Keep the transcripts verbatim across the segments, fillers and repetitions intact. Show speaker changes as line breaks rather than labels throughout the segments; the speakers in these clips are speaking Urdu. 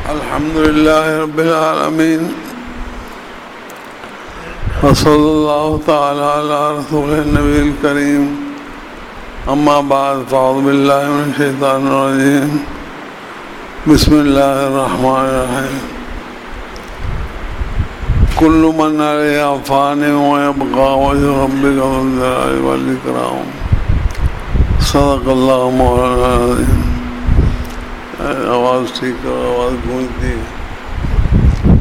الحمد للہ رب العالمین وصلی اللہ تعالی علی رسول النبی الکریم اما بعد فاعوذ باللہ من الشیطان الرجیم بسم اللہ الرحمن الرحیم کل من علیہا فان ویبقى وجہ ربک ذو الجلال والاکرام صدق اللہ مولانا العظیم. آواز ٹھیک ہے، آواز گونجتی ہے.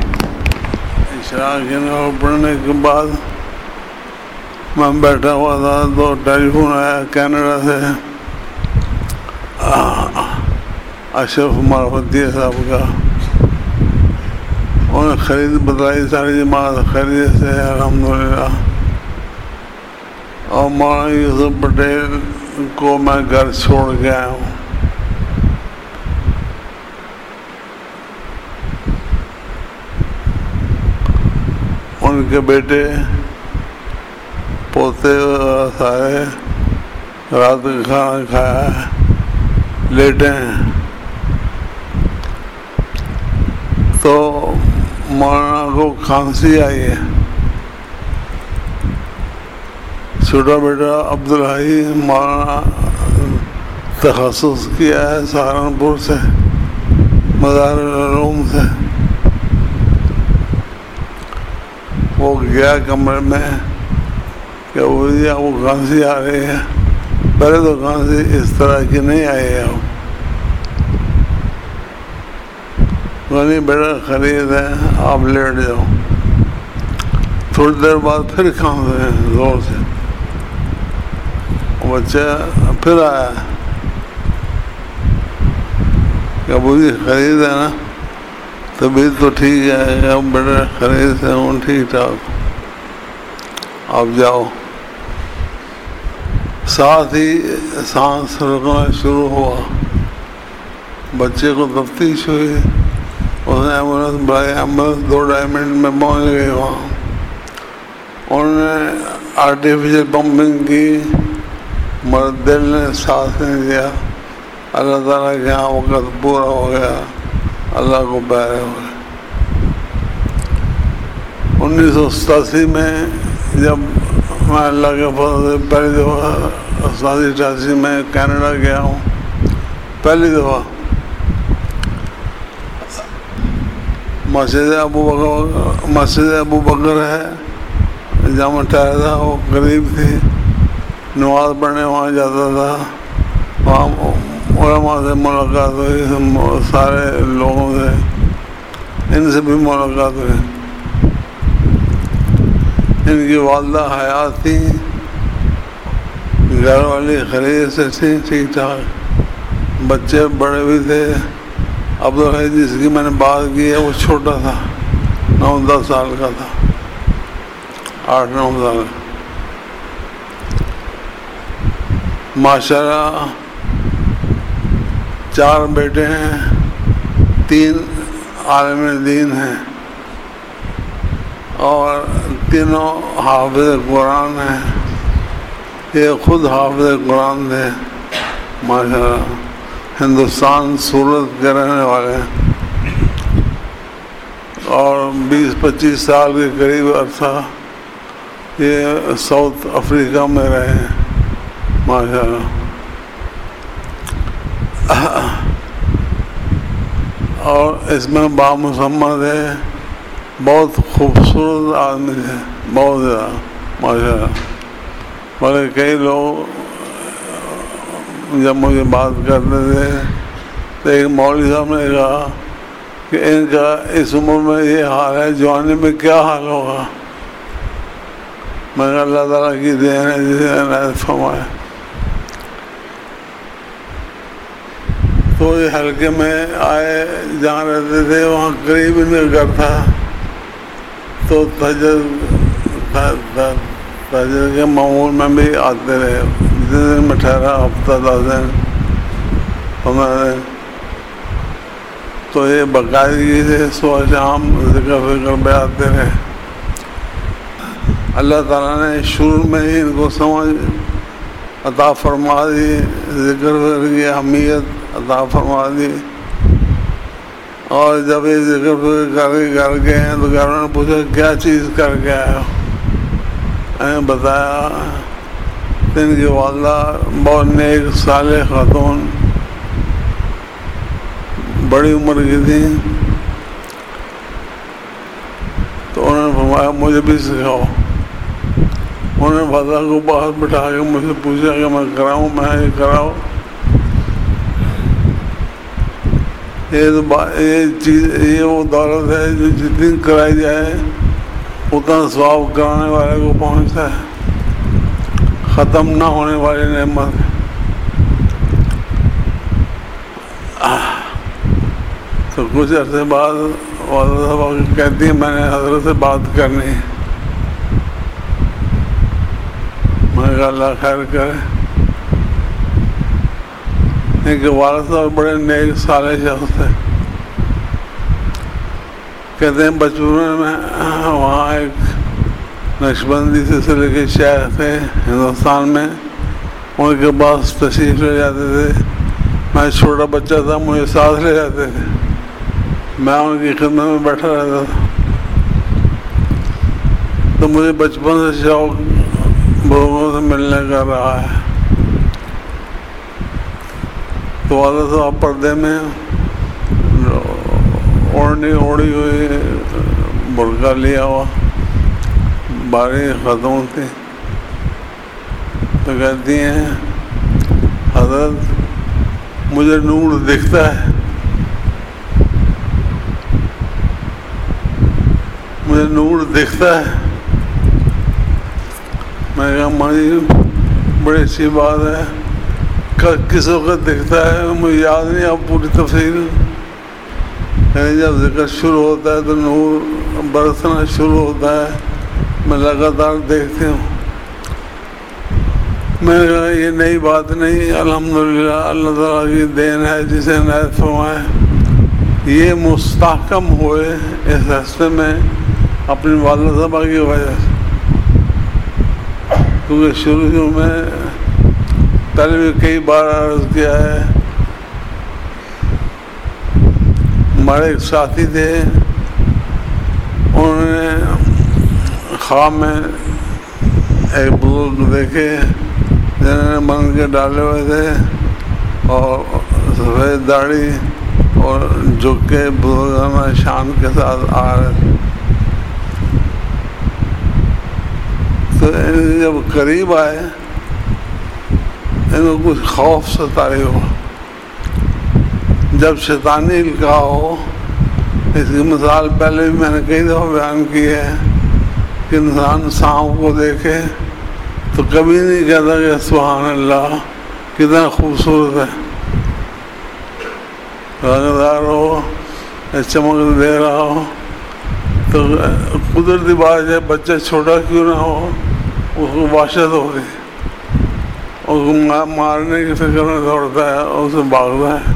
اشراق نور پڑھنے کے بعد میں بیٹھا ہوا تھا تو ٹیلی فون آیا کینیڈا سے، اشرف معرفتی صاحب کا. انہوں نے خرید بتائی ساری جماعت خرید سے الحمدللہ. اور مولانا یوسف پٹیل کو میں گھر چھوڑ کے آیا ہوں. ان کے بیٹے پوتے سارے رات کا کھانا کھایا ہے، لیٹے ہیں. تو مولانا کو کھانسی آئی ہے. چھوٹا بیٹا عبدالحی مولانا تخصص کیا ہے سہارنپور سے، مزار العلوم سے. وہ گیا کمرے میں کہ وہ وہ کھانسی آ رہی ہے. پہلے تو کھانسی اس طرح کی نہیں آئی ہے. غنی بیٹا خرید ہے، آپ لیٹ جاؤ. تھوڑی دیر بعد پھر کھانسی ہے زور سے. بچہ پھر آیا کہ ابو جی خرید ہے نا، طبیعت تو ٹھیک ہے، اب بیٹا خرید سے ہوں ٹھیک ٹھاک، آپ جاؤ. ساتھ ہی سانس رکنا شروع ہوا. بچے کو تفتیش ہوئی، اس نے ایمبولینس بلائی. ایمبولینس دو ڈھائی منٹ میں پہنچ گئی وہاں. انہوں نے آرٹیفیشل پمپنگ کی، مگر دل نے سانس نہیں دیا. اللہ تعالیٰ کے یہاں وقت پورا ہو گیا، اللہ کو پیارے ہو گئے. انیس سو ستاسی میں جب میں اللہ کے فضل سے پہلی دفعہ ستاسی اٹھاسی میں کینیڈا گیا ہوں، پہلی دفعہ مسجد ابو بکر مسجد ابو بکر ہے جہاں میں ٹھہرا تھا، وہ قریب تھی. نماز پڑھنے وہاں جاتا تھا. وہاں علماء سے ملاقات ہوئی، سارے لوگوں سے، ان سے بھی ملاقات ہوئی. ان کی والدہ حیات تھی، گھر والی خرید سے تھی ٹھیک ٹھاک. بچے بڑے بھی تھے. عبدالحی جس کی میں نے بات کی ہے وہ چھوٹا تھا، نو دس سال کا تھا، آٹھ نو سال. ماشاءاللہ چار بیٹے ہیں، تین عالم دین ہیں اور تینوں حافظ قرآن ہیں. یہ خود حافظ قرآن تھے ماشاءاللہ. ہندوستان سورت کے رہنے والے ہیں اور بیس پچیس سال کے قریب عرصہ یہ ساؤتھ افریقہ میں رہے ہیں ماشاءاللہ. اور اس میں بامسمہ تھے، بہت خوبصورت آدمی تھے، بہت زیادہ ماشاءاللہ. بلکہ کئی لوگ جب مجھے بات کرتے تھے تو ایک مولوی صاحب نے کہا کہ ان کا اس عمر میں یہ حال ہے، جوانی میں کیا حال ہوگا. میں نے اللہ تعالیٰ کی دین ہے جسے عنایت فرمائے. تو یہ حلقے میں آئے، جہاں رہتے تھے وہاں قریب ان کا گھر تھا. تو تہجد تہجد کے معمول میں بھی آتے رہے. جس دن میں ٹھہرا ہفتہ دس دن پندرہ دن، تو یہ باقاعدگی سے صبح شام ذکر فکر پہ آتے رہے. اللہ تعالیٰ نے شروع میں ہی ان کو سمجھ عطا فرما دی، ذکر کی اہمیت عطا فرما دی. اور جب یہ ذکر کر کے گھر گئے ہیں تو گھر نے پوچھا کیا چیز کر کے آئے ہو؟ میں نے بتایا کہ ان کی والدہ بہت نیک صالح خاتون بڑی عمر کی تھی، تو انہوں نے فرمایا مجھے بھی سکھاؤ۔ انہوں نے والدہ کو باہر بٹھا کے مجھ سے پوچھا کہ میں کراؤں، میں یہ کراؤ۔ یہ تو یہ چیز یہ وہ دولت ہے جو جتنی کرائی جائے اتنا ثواب کرانے والے کو پہنچتا ہے، ختم نہ ہونے والی نعمت۔ تو کچھ عرصے بعد والدہ صاحب کہتی ہیں میں نے حضرت سے بات کرنی، میں نے کہا اللہ خیر کرے۔ ان کے والد صاحب بڑے نیک صالح شخص تھے۔ کہتے ہیں بچپن میں وہاں ایک نقشبندی سلسلے کے شیخ تھے ہندوستان میں، ان کے پاس تشریف لے جاتے تھے۔ میں چھوٹا بچہ تھا، مجھے ساتھ لے جاتے تھے، میں ان کی خدمت میں بیٹھا رہتا تھا۔ تو مجھے بچپن سے شوق بزرگوں سے ملنے کا رہا ہے۔ تو والد صاحب پردے میں اوڑھنی اوڑھی ہوئی برقع لیا ہوا باری خاتون تھی، تو کہتی ہیں حضرت مجھے نور دکھتا ہے، مجھے نور دکھتا ہے۔ میں نے کہا ماں جی بڑی اچھی بات ہے، کس وقت دکھتا ہے مجھے یاد نہیں اب پوری تفصیل، جب ذکر شروع ہوتا ہے تو نور برسنا شروع ہوتا ہے، میں لگاتار دیکھتی ہوں۔ میں نے کہا یہ نئی بات نہیں، الحمدللہ اللہ تعالیٰ کی دین ہے جسے عنایت فرمائے۔ یہ مستحکم ہوئے اس راستے میں اپنی والدہ صاحبہ کی وجہ سے، کیونکہ شروع شروع میں پہلے بھی کئی بار عرض کیا ہے، ہمارے ایک ساتھی تھے، انہوں نے خواب میں ایک بزرگ دیکھے جنہوں نے من کے ڈالے ہوئے تھے اور سفید داڑھی اور جھک کے بزرگانہ شان کے ساتھ آ رہے تھے۔ تو جب قریب آئے ان کو کچھ خوف ستائے ہو، جب شیطانی القاء ہو، اس کی مثال پہلے بھی میں نے کئی دفعہ بیان کی ہے کہ انسان سانپ کو دیکھے تو کبھی نہیں کہتا کہ سبحان اللہ کتنا خوبصورت ہے، رنگدار ہو چمک دے رہا ہو، تو قدرتی بات ہے بچہ چھوٹا کیوں نہ ہو اس کو وحشت ہوتی، اس کو مارنے کی فکر میں دوڑتا ہے اور اسے بھاگتا ہے۔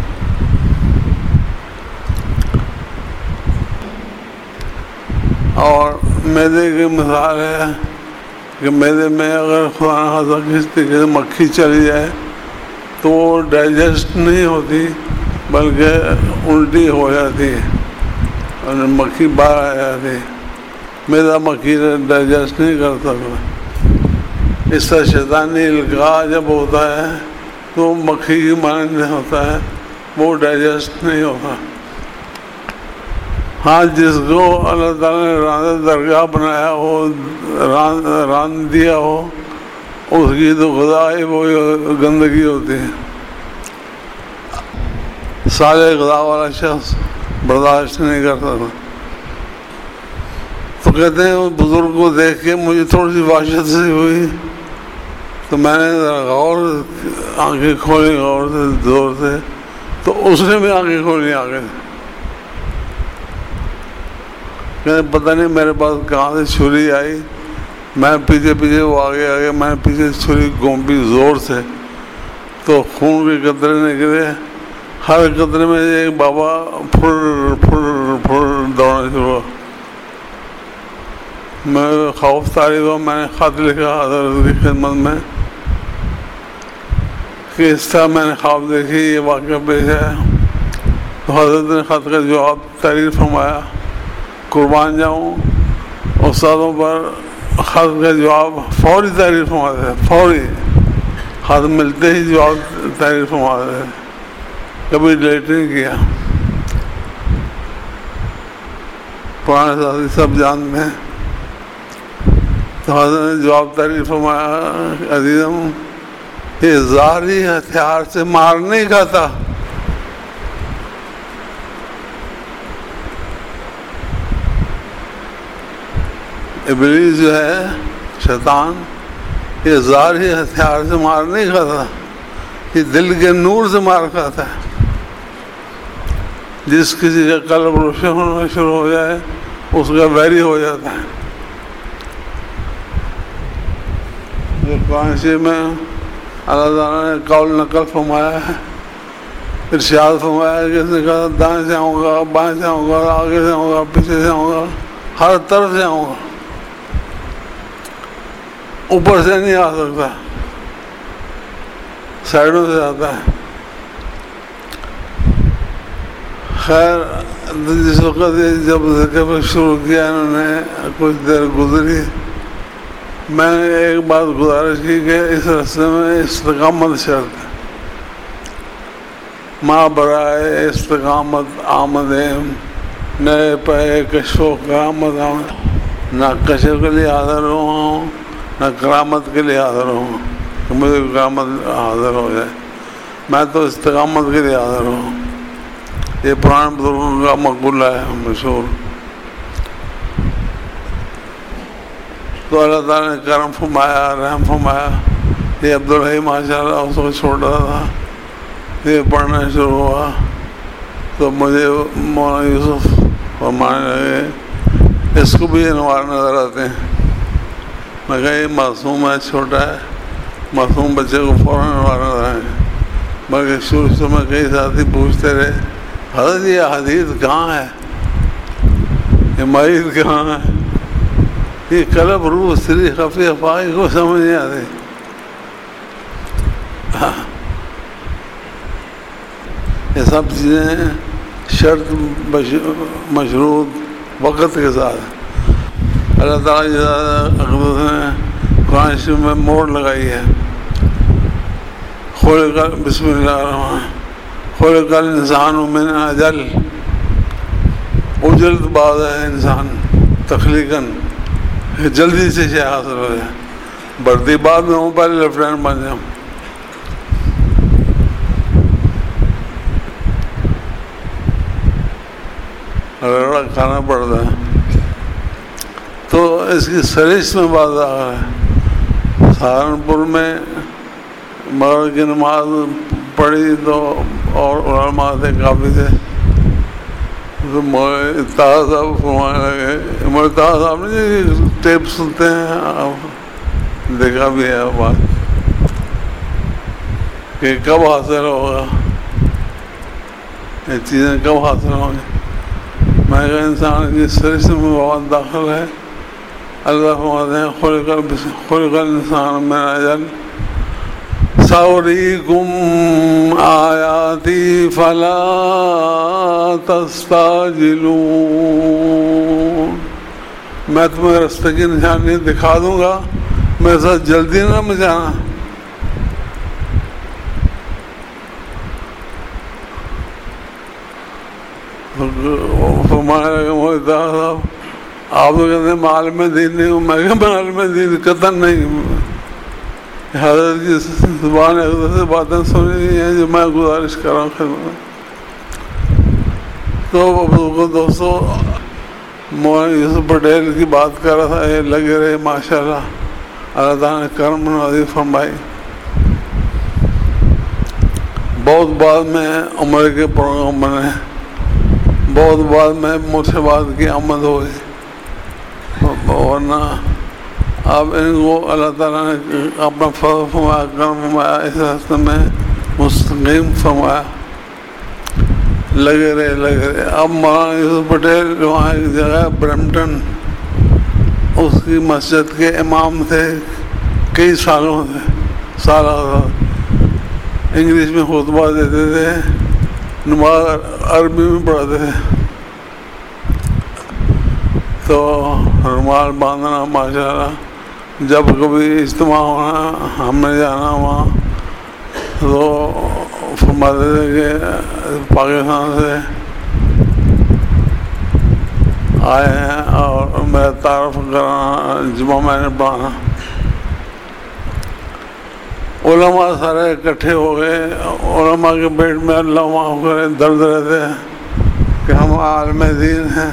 اور میدے کی مثال ہے کہ میدے میں اگر خدا نخواستہ کسی طریقے سے مکھی چلی جائے تو وہ ڈائجسٹ نہیں ہوتی بلکہ الٹی ہو جاتی ہے اور مکھی باہر آ جاتی ہے، میدا مکھی ڈائجسٹ نہیں کر سکتا۔ اس طرح شیطانی القاء جب ہوتا ہے تو مکھی کی مانند ہوتا ہے، وہ ڈائجسٹ نہیں ہوتا۔ ہاں جس کو اللہ تعالیٰ نے راندہ درگاہ بنایا ہو، راند راند دیا ہو، اس کی تو غذا وہ گندگی ہوتی ہے، سارے غذا والا شخص برداشت نہیں کر سکتا۔ تو کہتے ہیں وہ بزرگ کو دیکھ کے مجھے تھوڑی سی وحشت سی ہوئی، تو میں نے ذرا غور آنکھیں کھولی غور سے زور سے، تو اس نے بھی آنکھیں کھولی آگے سے۔ کہتے پتہ نہیں میرے پاس کہاں سے چھری آئی، میں پیچھے پیچھے وہ آگے آگے میں پیچھے چھری گھونپی زور سے، تو خون کے قطرے نکلے، ہر قطرے میں ایک بابا پھر پھر پھر دوڑنا شروع ہوا۔ میں خوف طاری ہوا، میں نے خط لکھا حضرت کی خدمت میں کہ اس طرح میں نے خواب دیکھی، یہ واقعہ پیش ہے۔ تو حضرت نے خط کا جواب تحریر فرمایا. قربان جاؤں استادوں پر خط کا جواب فوری تحریر فرماتے تھے، فوری خط ملتے ہی جواب تحریر فرماتے تھے، کبھی ڈیلیٹ نہیں کیا. پرانے ساتھی سب جانتے ہیں. تو حضرت نے جواب تحریر فرمایا، عزیزم یہ ظاہری ہتھیار سے مار نہیں کھاتا، ابلیس جو ہے شیطان یہ ظاہری ہتھیار سے مار نہیں کھاتا، یہ دل کے نور سے مار کھاتا ہے. جس کسی کا قلب روشن ہونا شروع ہو جائے اس کا ویری ہو جاتا ہے. قرآن شریف میں اللہ تعالیٰ نے قول نقل فرمایا ہے، ارشاد فرمایا ہے کہ اس نے کہا دائیں سے آؤں گا، بائیں سے آؤں گا، آگے سے آؤں گا، پیچھے سے آؤں گا، ہر طرف سے آؤں گا، اوپر سے نہیں آ سکتا، سائڈوں سے آتا ہے. خیر جس وقت جب ذکر شروع کیا انہوں نے کچھ دیر گزری، میں نے ایک بات گزارش کی کہ اس راستے میں استقامت شرط ہے. ماں برائے استقامت آمد نئے پے کشف و کرامت آمد. نہ کشف کے لیے حاضر ہوں نہ کرامت کے لیے حاضر ہوں کہ مجھے کرامت حاضر ہو جائے، میں تو استقامت کے لیے حاضر ہوں. یہ پرانے بزرگوں کا مقولہ ہے مشہور. تو اللہ تعالیٰ نے کرم فرمایا، رحم فرمایا. یہ عبدالحی ماشاء اللہ اس کو چھوٹا تھا، یہ پڑھنا شروع ہوا تو مجھے مولانا یوسف فرمانے لگے اس کو بھی انوار نظر آتے ہیں. میں کہا یہ معصوم ہے، چھوٹا ہے، معصوم بچے کو فوراً انوار نظر آئیں گے. بلکہ شروع سے میں کئی ساتھی پوچھتے رہے حضرت یہ حدیث کہاں ہے، یہ معید کہاں ہے، یہ قلب روح سری خفی افاقی کو سمجھ نہیں آتی. یہ سب چیزیں شرط مشروط وقت کے ساتھ. اللہ تعالیٰ اقدس نے قرآن شریف میں موڑ لگائی ہے. خلق بسم اللہ الرحمن خلق الانسان من اجل. اجلت بعد ہے انسان تخلیقاً، جلدی سے شے حاصل ہو جائے. بڑھتی بعد میں ہوں، پہلے لیفٹیننٹ بن جاؤں. رگڑا کھانا پڑتا ہے. تو اس کی سرش میں بات آ رہا ہے. سہارنپور میں مغرب کی نماز پڑھی تو اور علماء تھے کافی تھے، تو اتحاد صاحب فرمانے لگے. اتحاد صاحب نے ٹیپ سنتے ہیں، آپ دیکھا بھی ہے بات کہ کب حاصل ہوگا، یہ چیزیں کب حاصل ہوں گی. میں کہا انسان کی سرش میں بہت داخل ہے. اللہ فرماتے ہیں خلق خلق الانسان من اجل سأریکم آیاتی فلا تستعجلون. میں تمہیں راستے کی نشانی دکھا دوں گا، میرے ساتھ جلدی نہ مچانا. فرمانے لگے محمد صاحب آپ تو کہتے ہیں میں عالم دین نہیں ہوں. میں کہ میں عالم دین قطعاً نہیں ہوں. حضرت کی زبان حضرت سے باتیں سنی ہیں جو میں گزارش کر رہا ہوں خدمت. تو دوستو مولانا یوسف پٹیل کی بات کر رہا تھا، یہ لگے رہے ماشاء اللہ. اللہ تعالیٰ نے کرم نوازی فرمائی. بہت بعد میں عمر کے پروگرام بنے، بہت بعد میں مجھ سے بات کی آمد ہوئی، ورنہ اب ان کو اللہ تعالیٰ نے اپنا فضل فرمایا، کرم فرمایا، اس راستے میں مستقیم فرمایا. لگے رہے لگے رہے. اب مولانا یوسف پٹیل وہاں ایک جگہ برمپٹن، اس کی مسجد کے امام تھے کئی سالوں سے، سالہ انگلش میں خطبہ دیتے تھے. نماز عربی میں پڑھتے تھے، تو رومال باندھنا ماشاء اللہ، جب کبھی اجتماع ہونا ہم نے جانا وہاں تو فرماتے تھے کہ پاکستان سے آئے ہیں اور میرا تعارف کرانا، جمعہ میں نے پڑھانا۔ علماء سارے اکٹھے ہو گئے، علماء کے پیٹ میں اللہ معاف کرے درد رہتے ہیں کہ ہم عالم دین ہیں،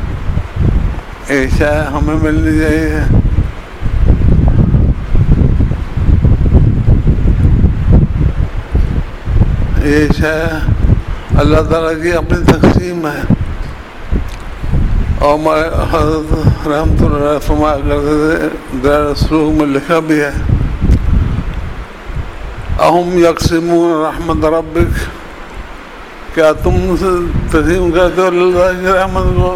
عشاء ہمیں ملنی چاہیے۔ یہ عشاء اللہ تعالیٰ کی اپنی تقسیم ہے، اور ہمارے حضرت رحمۃ اللہ علیہ فرمایا کرتے تھے، دائرۃ السلوک میں لکھا بھی ہے، اہم یقسمون رحمت ربک، کیا تم تقسیم کرتے ہو اللہ تعالیٰ کی رحمت کو؟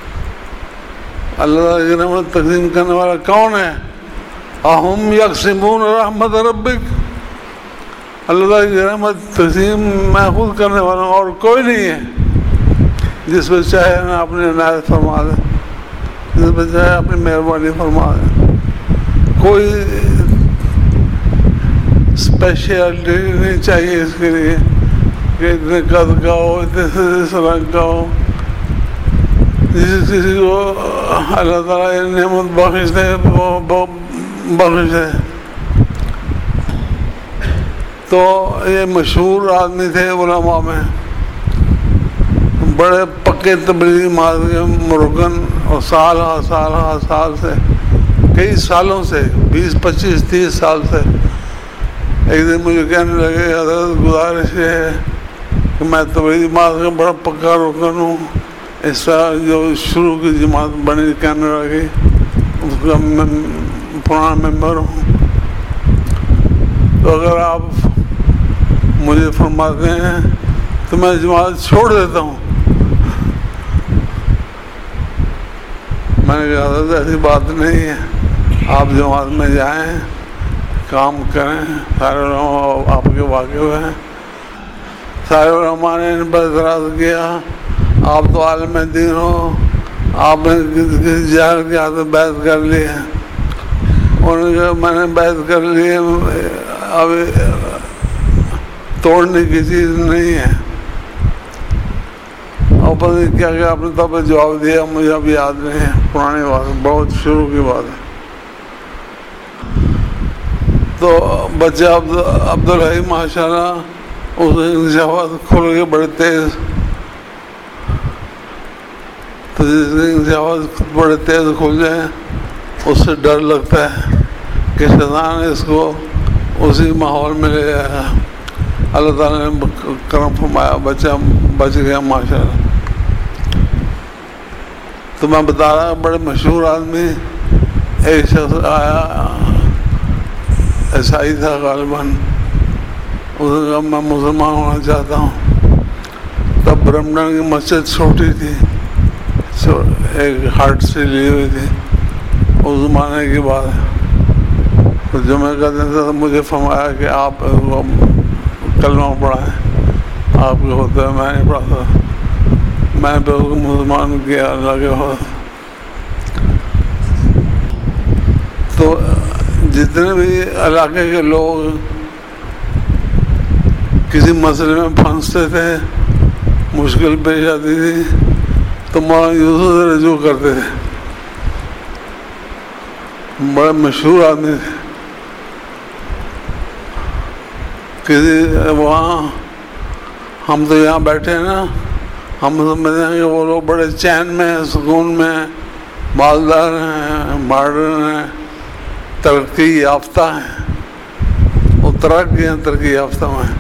اللہ تعالیٰ کی رحمت تقسیم کرنے والا کون ہے؟ اہم یقسمون رحمت ربک، اللہ تعالیٰ کی رحمت تقسیم میں خود کرنے والا ہوں، اور کوئی نہیں ہے۔ جس پہ چاہے نا اپنی عنایت فرما دے، جس پہ چاہے اپنی مہربانی فرما دے، کوئی اسپیشلٹی نہیں چاہیے اس کے لیے کہ اتنے قد کا ہو، اتنے اس رنگ کا ہو۔ جس کسی کو اللہ تعالیٰ یہ نعمت بخش دے وہ بخش دے۔ تو یہ مشہور آدمی تھے علماء میں، بڑے پکے تبلیغی مذہب کے مرکن، اور سال ہا سال ہا سال سے، کئی سالوں سے، بیس پچیس تیس سال سے، ایک دن مجھے کہنے لگے حضرت گزارش یہ ہے کہ میں تبلیغی مذہب کا بڑا پکا رکن ہوں، اس طرح جو شروع کی جماعت بنی کینیڈا کی اس کا میں پرانا ممبر ہوں، تو اگر آپ مجھے فرماتے ہیں تو میں جماعت چھوڑ دیتا ہوں۔ میں نے کہا حضرت ایسی بات نہیں ہے، آپ جماعت میں جائیں، کام کریں، سارے علماء آپ کے واقف ہیں۔ سارے علماء نے ان پر اعتراض کیا، آپ تو عالم دین ہو، آپ نے کسی جاہل کے ہاتھ میں بیعت کر لی ہے۔ انہوں نے کہا میں نے بیعت کر لی ہے، اب توڑنے کی چیز نہیں ہے۔ اور پتہ نہیں کیا کہ آپ نے تب جواب دیا، مجھے اب یاد نہیں ہے، پرانی بات ہے، بہت شروع کی بات ہے۔ تو بچہ عبدالحی ماشاء اللہ اس انکشافات کھل کے بڑے تیز، تو جس انکشافات بڑے تیز کھل جائیں اس سے ڈر لگتا ہے کہ شیطان اس کو اسی ماحول میں لے جائے گا۔ اللہ تعالیٰ نے کرم فرمایا، بچہ بچ گیا ماشاء اللہ۔ تو میں بتا رہا بڑے مشہور آدمی، ایک شخص آیا، عیسائی تھا غالباً، اس نے کہا میں مسلمان ہونا چاہتا ہوں۔ تب برمڈن کی مسجد چھوٹی تھی، ایک ہٹ سے لی ہوئی تھی، اس زمانے کی بات ہے۔ تو جمعہ کا دن تھا، مجھے فرمایا کہ آپ کلمہ پڑھائیں، آپ کے ہوتے ہیں، میں نہیں پڑھا تھا، میں پہ اس کو مسلمان کیا اللہ کے ہو۔ تو جتنے بھی علاقے کے لوگ کسی مسئلے میں پھنستے تھے، مشکل پیش آتی تھی، تو مولانا یوسف سے رجوع کرتے تھے۔ بڑے مشہور آدمی تھے۔ کسی وہاں ہم تو یہاں بیٹھے ہیں نا، ہم سمجھتے ہیں کہ وہ لوگ بڑے چین میں ہیں، سکون میں ہیں، مالدار ہیں، ماڈرن ہیں، ترقی یافتہ ہیں، وہ ترقی ہیں، ترقی یافتہ ہیں۔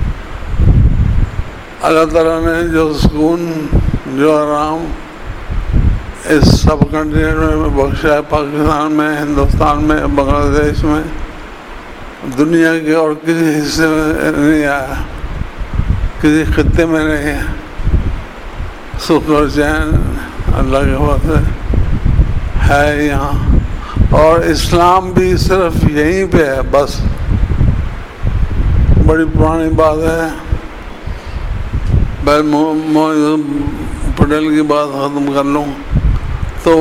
اللہ تعالیٰ نے جو سکون، جو آرام اس سب کنٹیننٹ میں بخشا ہے، پاکستان میں، ہندوستان میں، بنگلہ دیش میں، دنیا کے اور کسی حصے میں نہیں آیا، کسی خطے میں نہیں ہے۔ سکھ اور چین اللہ کے واسطے ہے یہاں، اور اسلام بھی صرف یہیں پہ ہے بس۔ بڑی پرانی بات ہے بھائی پٹیل کی بات ختم کر لوں تو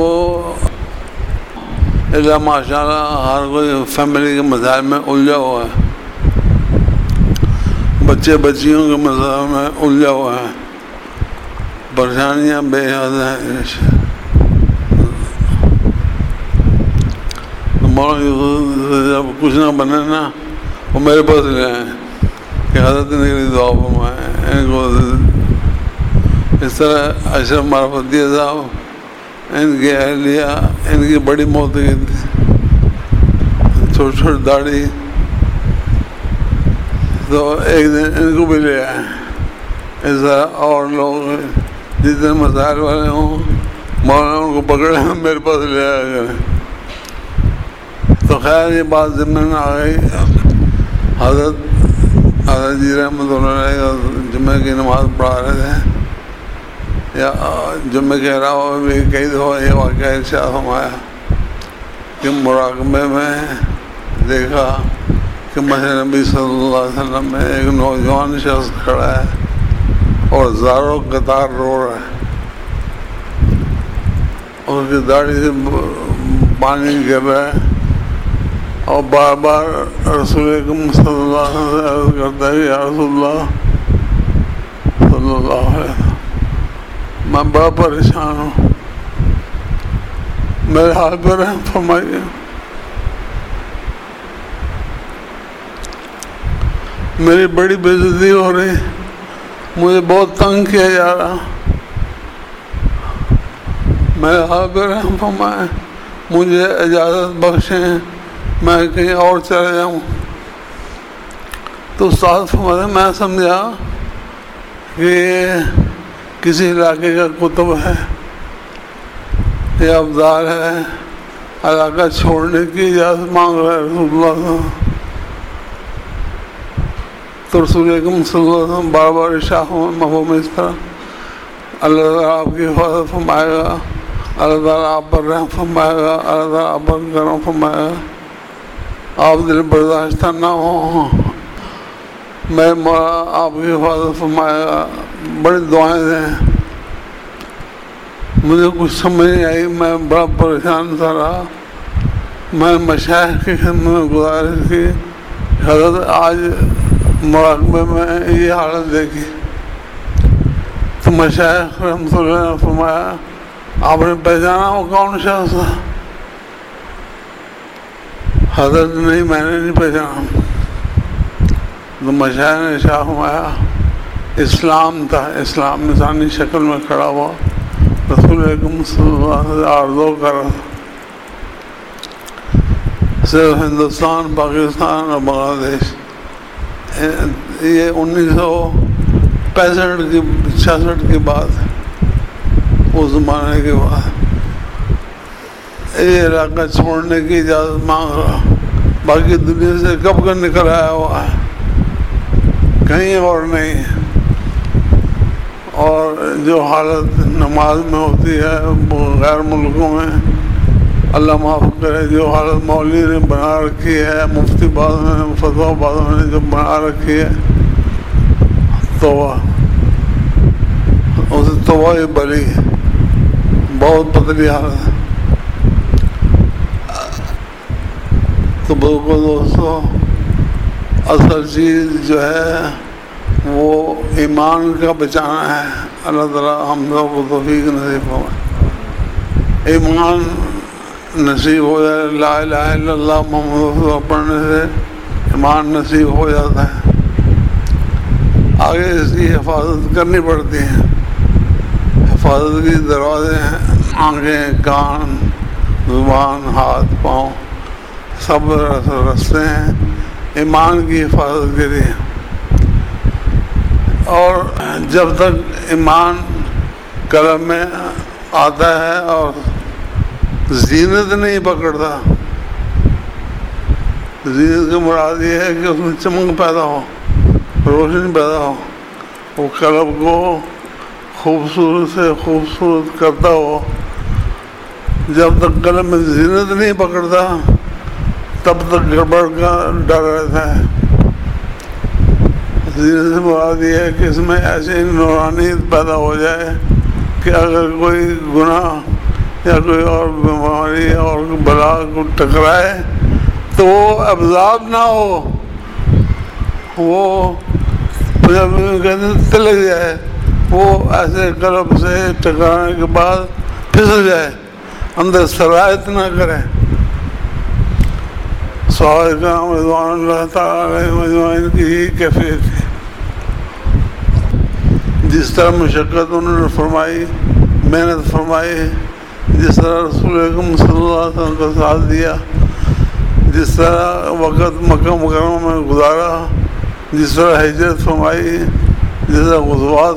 اللہ ماشاء اللہ ہر کوئی فیملی کے مسائل میں الجھا ہوا ہے، بچے بچیوں کے مسائل میں الجھا ہوا ہے، پریشانیاں بے حد ہیں۔ جب کچھ نہ بنے نا وہ میرے پاس لے آئیں کہ حضرت نے دعا فرمائے ان کو۔ اس طرح اشرف معرفتی صاحب، ان کی اہلیہ، ان کی بڑی موت کی تھی، چھوٹی چھوٹی داڑھی، تو ایک دن ان کو بھی لے آئے۔ اس طرح اور لوگ جتنے مسائل والے ہوں مولانا ان کو پکڑے میرے پاس لے آیا کریں۔ تو خیر یہ بات ذمہ میں آ گئی۔ حضرت حضرت جی رحمۃ اللہ علیہ جمعہ کی نماز پڑھا رہے تھے، یا جمعہ کے علاوہ بھی کئی دفعہ یہ واقعہ ارشاد فرمایا کہ مراقبے میں دیکھا کہ مسجد نبی صلی اللہ علیہ وسلم میں ایک نوجوان شخص کھڑا ہے اور زاروں قطار رو رہا ہے، اس کی داڑھی سے پانی گر رہا ہے، اور بار بار رسول اکرم صلی اللہ علیہ وسلم سے عرض کرتا ہے کہ یا رسول اللہ صلی اللہ علیہ وسلم میں بڑا پریشان ہوں، میرے حال پر رحم فرمائیے۔ میری بڑی بے عزتی ہو رہی، مجھے بہت تنگ کیا جا رہا، میرے حال پر رحم فرمائے، مجھے اجازت بخشیں میں کہیں اور چلے جاؤں۔ تو استاد فرماتے میں سمجھا کہ یہ کسی علاقے کا کتب ہے یا ابدال ہے، علاقہ چھوڑنے کی اجازت مانگ رہا ہے رسول اللہ صلی اللہ علیہ وسلم۔ تو رسول اکرم صلی اللہ علیہ وسلم بار بار ارشاد مفہوم اس طرح اللہ تعالیٰ آپ کی حفاظت فرمائے گا، اللہ تعالیٰ آپ پر رحم فرمائے گا، اللہ تعالیٰ آپ پر کرم فرمائے گا، آپ دل برداشتہ نہ ہوں، میں مولا آپ کی حفاظت فرمائے گا۔ بڑی دعائیں دیں، مجھے کچھ سمجھ نہیں آئی، میں بڑا پریشان سا رہا۔ میں مشائخ کی خدمت میں گزارش کی، حضرت آج مراقبے میں یہ حالت دیکھی، تو مشائخ رحمۃ اللہ نے فرمایا آپ نے پہچانا وہ کون شخص تھا؟ حضرت نہیں میں نے نہیں پہچانا۔ تو مشائخ نے ارشاد فرمایا اسلام تھا، اسلام انسانی شکل میں کھڑا ہوا رسول اکرم صلی اللہ علیہ وسلم آرزو کر رہا تھا۔ صرف ہندوستان، پاکستان اور بنگلہ دیش، یہ انیس سو پینسٹھ کی چھیاسٹھ کی بات ہے، اس زمانے کے بعد یہ علاقہ چھوڑنے کی اجازت مانگ رہا، باقی دنیا سے کب کا نکل آیا ہوا ہے، کہیں اور نہیں۔ اور جو حالت نماز میں ہوتی ہے غیر ملکوں میں، اللہ معاف کرے، جو حالت مولوی نے بنا رکھی ہے، مفتی بعض نے، فتویٰ بعضوں نے جو بنا رکھی ہے، توبہ اسے توبہ ہی بری، بہت پتلی حالت ہے۔ تو بالکل دوستو اصل چیز جو ہے وہ ایمان کا بچانا ہے۔ اللہ تعالیٰ ہم لوگ کو توفیق نصیب فرمائے، ایمان نصیب ہو جائے، لا الہ الا اللہ محمد رسول اللہ پڑھنے سے ایمان نصیب ہو جاتا ہے۔ آگے اس کی حفاظت کرنی پڑتی ہے، حفاظت کی دروازے ہیں، آنکھیں، کان، زبان، ہاتھ، پاؤں، سب رستے ہیں ایمان کی حفاظت کے لیے۔ اور جب تک ایمان قلب میں آتا ہے اور زینت نہیں پکڑتا، زینت کی مراد یہ ہے کہ اس میں چمک پیدا ہو، روشنی پیدا ہو، وہ قلب کو خوبصورت سے خوبصورت کرتا ہو۔ جب تک قلب میں زینت نہیں پکڑتا تب تک گڑبڑ کا ڈر رہتا ہے۔ زینت سے مراد یہ ہے کہ اس میں ایسی نورانیت پیدا ہو جائے کہ اگر کوئی گناہ یا کوئی اور بیماری اور بلا کو ٹکرائے تو وہ ابزاب نہ ہو، وہ کہتے ہیں تلک جائے، وہ ایسے قلب سے ٹکرانے کے بعد پھسل جائے، اندر سرایت نہ کرے۔ صحابہ کرام رضوان اللہ تعالیٰ علیہ مجمعین کی ہی کیفیت تھی۔ جس طرح مشقت انہوں نے فرمائی، محنت فرمائی، جس طرح رسول اکرم صلی اللہ علیہ وسلم کا ساتھ دیا، جس طرح وقت مکہ مکرمہ میں گزارا، جس طرح ہجرت فرمائی، جس طرح غزوات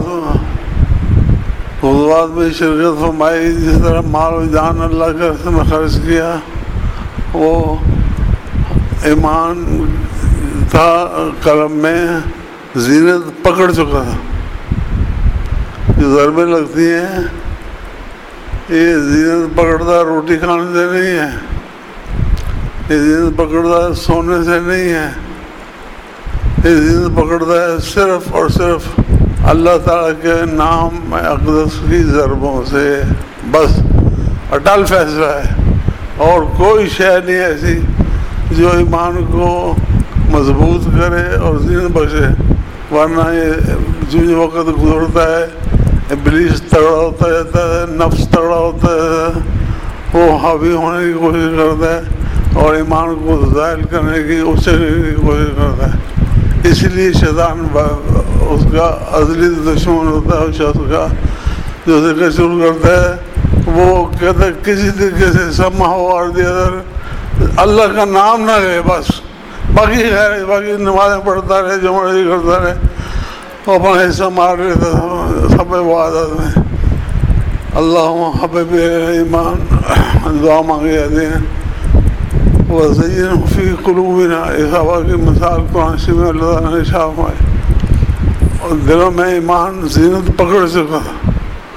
غزوات میں شرکت فرمائی، جس طرح مال و جان اللہ کے راستے میں خرچ کیا، وہ ایمان تھا قلب میں، زینت پکڑ چکا تھا۔ جو ضربیں لگتی ہیں یہ زینت پکڑتا روٹی کھانے سے نہیں ہے، یہ زینت پکڑتا سونے سے نہیں ہے، یہ زینت پکڑتا ہے صرف اور صرف اللہ تعالیٰ کے نام اقدس کی ضربوں سے، بس اٹل فیصلہ ہے۔ اور کوئی شے نہیں ایسی جو ایمان کو مضبوط کرے اور زینت بخشے، ورنہ یہ جو وقت گزرتا ہے ابلیس تگڑا ہوتا جاتا ہے، نفس تگڑا ہوتا ہے، وہ حاوی ہونے کی کوشش کرتا ہے اور ایمان کو ظاہر کرنے کی اچھے کی کوشش کرتا ہے۔ اس لیے شیطان اس کا ازلی دشمن ہوتا ہے اس شخص کا جو ذکر شروع کرتا ہے، وہ کہتا ہے کسی طریقے سے سما ہو اور ادھر اللہ کا نام نہ لے، بس باقی خیر باقی نمازیں پڑھتا رہے، جو مرضی کرتا رہے، وہ اپنا حصہ مار لیتا سب عبادت میں۔ اللہم حبب ایمان، دعا مانگی جاتی ہیں، وَزَيِّنْ فِي قُلُوبِنَا، اس ہوا کی مثال قرآن شریف میں اللہ تعالیٰ نے ارشاد فرمائی، اور دلوں میں ایمان زینت پکڑ چکا تھا،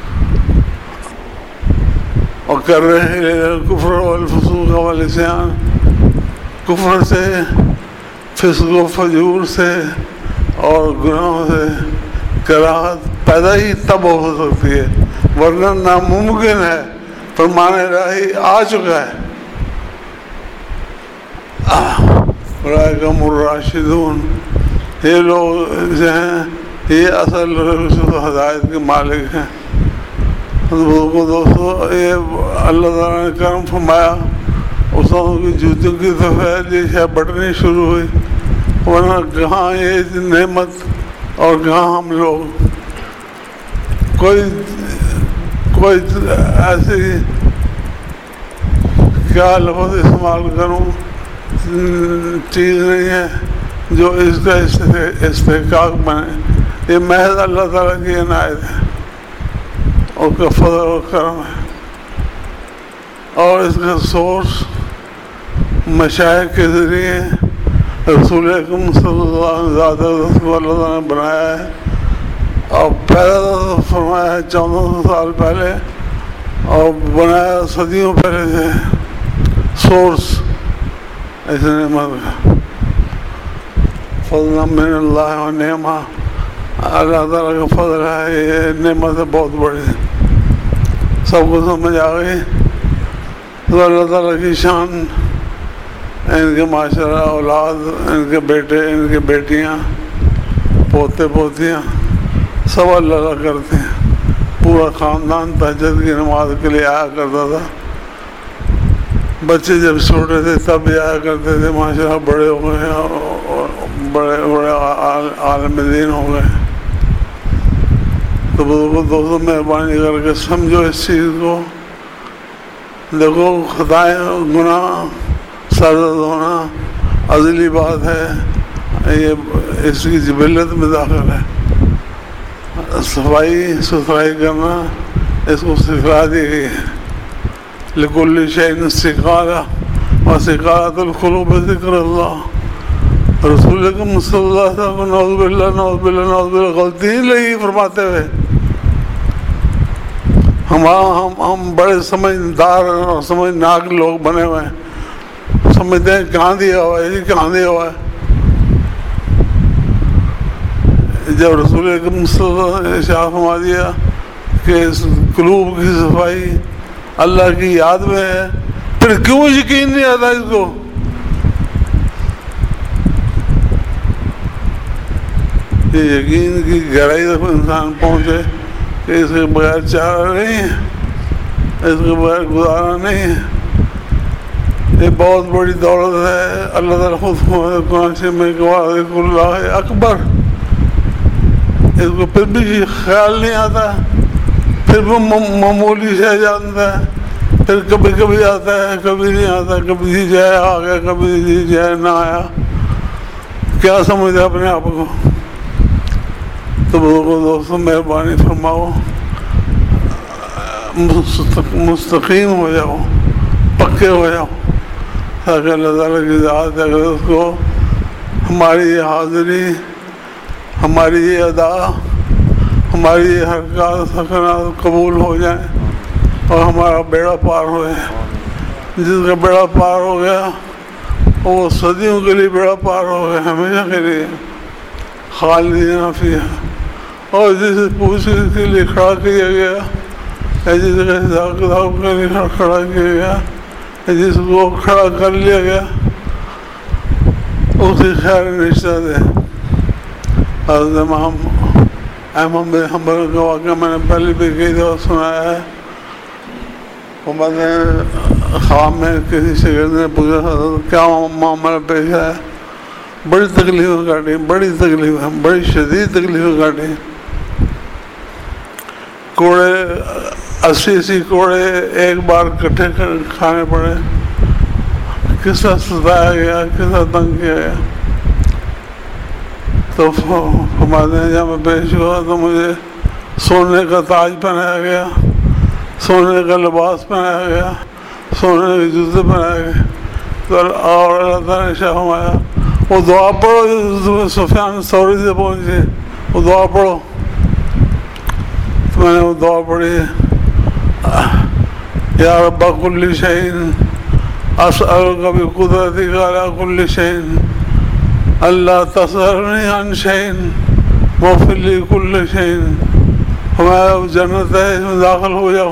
اور کر رہے الکفر والفسوق والعصیان، کفر سے، فسق و فجور سے اور گناہوں سے کراہت پیدا ہی تب ہو سکتی ہے، ورنہ ناممکن ہے۔ فرمان الہی آ چکا ہے، اولئک هم الراشدون، یہ لوگ جو ہیں یہ اصل ہدایت کے مالک ہیں۔ دوستو یہ اللہ تعالیٰ نے کرم فرمایا، اس کی جوتوں کی سفید یہ شاید بٹنی شروع ہوئی، ورنہ کہاں یہ نعمت اور کہاں ہم لوگ، کوئی کوئی ایسی کیا لفظ استعمال کروں چیز نہیں ہے جو اس کا استحقاق بنے، یہ محض اللہ تعالیٰ کی عنایت ہے اور کا فضل و کرم ہے، اور اس کا سورس مشائخ کے ذریعے رسول اکرم صلی اللہ علیہ وسلم اللہ تعالیٰ نے بنایا ہے اور پیدا فرمایا ہے چودہ سو سال پہلے، اور بنایا صدیوں پہلے سے سورس اس نعمت کا، فضل من اللہ و نعمہ، اللہ تعالیٰ کا فضل ہے، یہ نعمت بہت بڑی ہے، سب کو سمجھ آ گئی تو اللہ تعالیٰ کی شان، ان کے معاشرہ، اولاد، ان کے بیٹے، ان کے بیٹیاں، پوتے پوتیاں سب اللہ اللہ کرتے ہیں۔ پورا خاندان تہجد کی نماز کے لیے آیا کرتا تھا، بچے جب چھوٹے تھے تب بھی آیا کرتے تھے، ماشاءاللہ بڑے ہو گئے اور بڑے بڑے عالم دین ہو گئے۔ تو دوستوں مہربانی کر کے سمجھو اس چیز کو، دیکھو خطائیں گناہ سرزد ہونا ازلی بات ہے، یہ اس کی جبلت میں داخل ہے۔ صفائی ستھرائی کرنا اس کو سکھلا دی گئی ہے، لکل شیء سقالہ وسقالۃ القلوب ذکر اللہ، رسول اکرم صلی اللہ علیہ وسلم نعوذ باللہ نعوذ باللہ نعوذ باللہ غلطی نہیں لگی فرماتے ہوئے، ہم ہم ہم بڑے سمجھدار اور سمجھناک لوگ بنے ہوئے ہیں، سمجھتے ہیں کہاں دیا ہوا ہے، یہ کہاں دیا ہوا ہے، جب رسول اکرم صلی اللہ علیہ وسلم نے ارشاد فرما دیا کہ قلوب کی صفائی اللہ کی یاد میں ہے، پھر کیوں یقین نہیں آتا اس کو؟ یہ یقین کی گہرائی تک انسان پہنچے کہ اس کے بغیر چارہ نہیں ہے، اس کے بغیر گزارا نہیں ہے۔ یہ بہت بڑی دولت ہے۔ اللہ تعالیٰ خود قرآن میں وعدۃ اللہ اکبر، اس کو پھر بھی خیال نہیں آتا، پھر بھی معمولی سے جانتا ہے، پھر کبھی کبھی آتا ہے کبھی نہیں آتا، کبھی جی جائے آ گیا کبھی جی جائے نہ آیا، کیا سمجھتے اپنے آپ کو؟ تو دوستوں مہربانی فرماؤ، مستقیم ہو جاؤ، پکے ہو جاؤ، تاکہ اللہ تعالیٰ کی ذات اگر اس کو ہماری یہ حاضری، ہماری یہ ادا، ہماری یہ حرکات سکنات قبول ہو جائیں اور ہمارا بیڑا پار ہو جائے۔ جس کا بیڑا پار ہو گیا وہ صدیوں کے لیے بیڑا پار ہو گیا، ہمیشہ کے لیے خالدین فیہا۔ اور جسے پوچھ کے لیے کھڑا کیا گیا، جس کا حساب کتاب کے لیے کھڑا کیا گیا، جس کو کھڑا کر لیا گیا، اسی خیر رشتہ دے۔ حضرت امام احمد بن حنبل کا واقعہ میں نے پہلے بھی کئی دفعہ سنایا ہے۔ میں نے خواب میں کسی شاگرد نے پوچھا حضرت کیا معاملہ پیش ہے؟ بڑی تکلیفیں کاٹی، بڑی تکلیفیں، بڑی شدید تکلیفیں کاٹی، کوڑے اسی اسی کوڑے ایک بار اکٹھے کھانے پڑے، کس طرح ستایا گیا، کس طرح تنگ کیا گیا۔ تو فرماتے ہیں جب میں پیش ہوا تو مجھے سونے کا تاج پہنایا گیا، سونے کا لباس پہنایا گیا، سونے کے جوتے پہنائے گئے۔ تو اور اللہ تعالیٰ نے شاہ فرمایا وہ دعا پڑھو جو سفیان ثوری سے پہنچے، وہ دعا پڑھو۔ تو میں نے وہ دعا پڑھی، یا رب کل شیء اسألک بقدرتک علی کل شیء اللہ تصرفنی عن شیء واغفر لی کل شیء۔ ہمارا جنت ہے، اس میں داخل ہو جاؤ،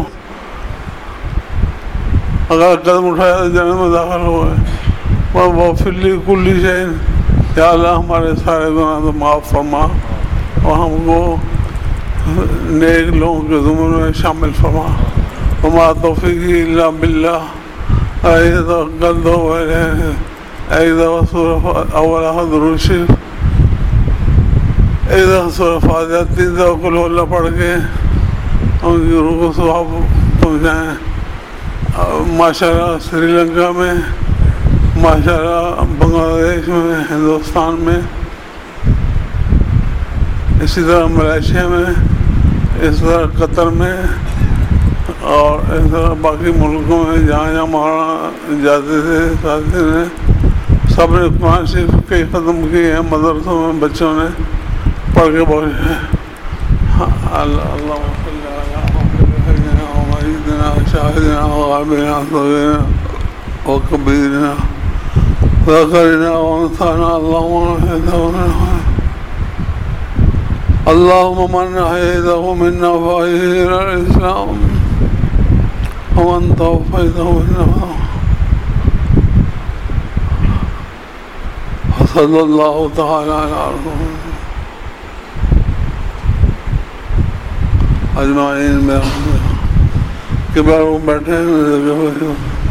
اگر قدم اٹھایا تو جنت میں داخل ہو گئے۔ واغفر لی کل شیء، یا اللہ ہمارے سارے گناہ تو معاف فرما اور ہم کو نیک لوگوں کے زمرے میں شامل فرما۔ وما توفیقی الا باللہ، علیہ توکلت وعلیہ۔ ایک دفعہ سورہ اول درود شریف، ایک دفعہ سورہ فاتحہ، تین دفعہ قل ہو اللہ پڑھ کے ان کی روح کو ثواب پہنچائیں۔ ماشاء اللہ سری لنکا میں، ماشاء اللہ بنگلہ دیش میں، ہندوستان میں، اسی طرح ملیشیا میں، اس طرح قطر میں، اور اس طرح باقی ملکوں میں جہاں جہاں مولانا جاتے تھے ساتھی نے، سب نے قرآن شریف کئی ختم کیے ہیں، مدرسوں میں بچوں نے پڑھ کے پہنچے ہیں۔ اللہ اللہم صلی علی سیدنا شاہدنا وغائبنا صغیرنا وکبیرنا ذکرنا وانثانا اللہم اللہم من احییتہ منا فاحیہ علی الاسلام ومن توفیتہ منا صلی اللہ تعالی علی رسول اجمعین میں کہ بیٹھے ہیں